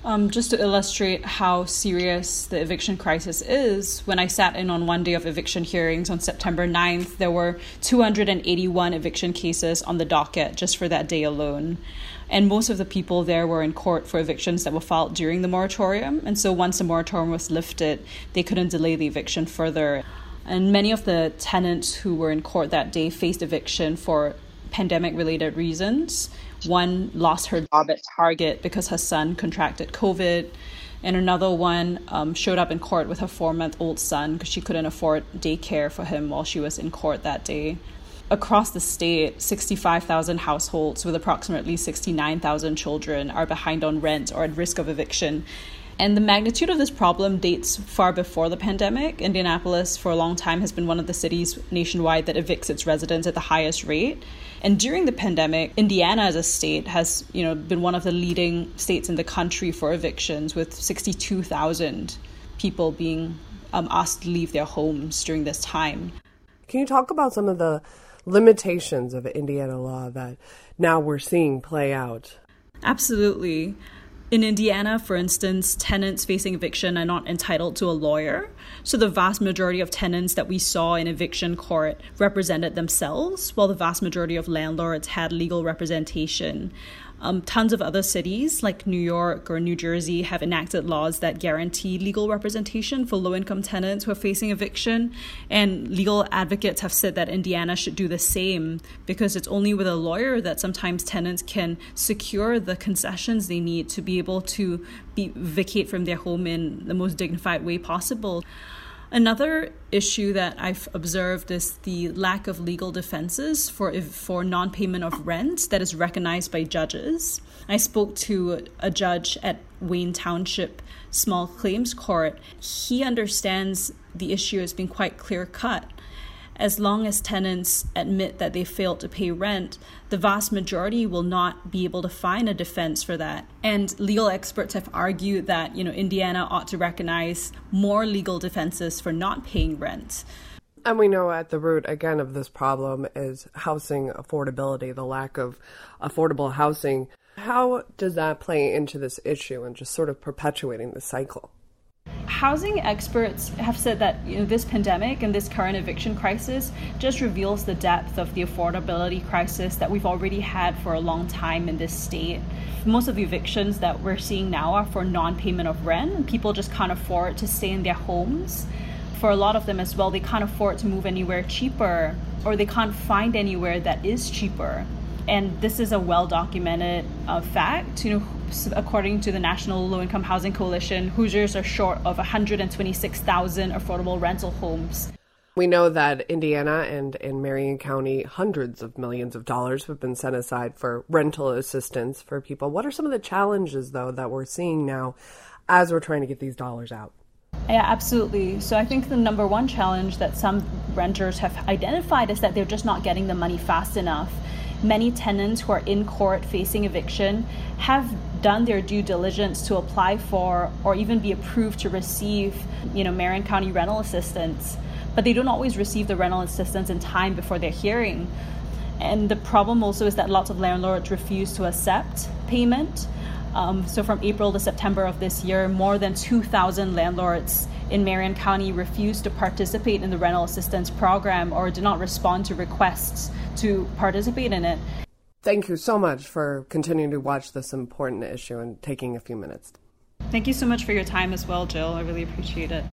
Just to illustrate how serious the eviction crisis is, when I sat in on one day of eviction hearings on September 9th, there were 281 eviction cases on the docket just for that day alone. And most of the people there were in court for evictions that were filed during the moratorium. And so once the moratorium was lifted, they couldn't delay the eviction further. And many of the tenants who were in court that day faced eviction for pandemic-related reasons. One lost her job at Target because her son contracted COVID, and another one showed up in court with her 4-month-old son because she couldn't afford daycare for him while she was in court that day. Across the state, 65,000 households with approximately 69,000 children are behind on rent or at risk of eviction. And the magnitude of this problem dates far before the pandemic. Indianapolis, for a long time, has been one of the cities nationwide that evicts its residents at the highest rate. And during the pandemic, Indiana as a state has, been one of the leading states in the country for evictions, with 62,000 people being asked to leave their homes during this time. Can you talk about some of the limitations of Indiana law that now we're seeing play out? Absolutely. In Indiana, for instance, tenants facing eviction are not entitled to a lawyer. So the vast majority of tenants that we saw in eviction court represented themselves, while the vast majority of landlords had legal representation. Tons of other cities like New York or New Jersey have enacted laws that guarantee legal representation for low-income tenants who are facing eviction. And legal advocates have said that Indiana should do the same because it's only with a lawyer that sometimes tenants can secure the concessions they need to be able to vacate from their home in the most dignified way possible. Another issue that I've observed is the lack of legal defenses for non-payment of rent that is recognized by judges. I spoke to a judge at Wayne Township Small Claims Court. He understands the issue as being quite clear-cut. As long as tenants admit that they failed to pay rent, the vast majority will not be able to find a defense for that. And legal experts have argued that, Indiana ought to recognize more legal defenses for not paying rent. And we know at the root, again, of this problem is housing affordability, the lack of affordable housing. How does that play into this issue and just sort of perpetuating the cycle? Housing experts have said that this pandemic and this current eviction crisis just reveals the depth of the affordability crisis that we've already had for a long time in this state. Most of the evictions that we're seeing now are for non-payment of rent, and people just can't afford to stay in their homes. For a lot of them as well, they can't afford to move anywhere cheaper, or they can't find anywhere that is cheaper. And this is a well-documented fact. According to the National Low-Income Housing Coalition, Hoosiers are short of 126,000 affordable rental homes. We know that Indiana and in Marion County, hundreds of millions of dollars have been set aside for rental assistance for people. What are some of the challenges, though, that we're seeing now as we're trying to get these dollars out? Yeah, absolutely. So I think the number one challenge that some renters have identified is that they're just not getting the money fast enough. Many tenants who are in court facing eviction have done their due diligence to apply for or even be approved to receive, Marion County rental assistance, but they don't always receive the rental assistance in time before their hearing. And the problem also is that lots of landlords refuse to accept payment. So from April to September of this year, more than 2,000 landlords in Marion County refused to participate in the rental assistance program or did not respond to requests to participate in it. Thank you so much for continuing to watch this important issue and taking a few minutes. Thank you so much for your time as well, Jill. I really appreciate it.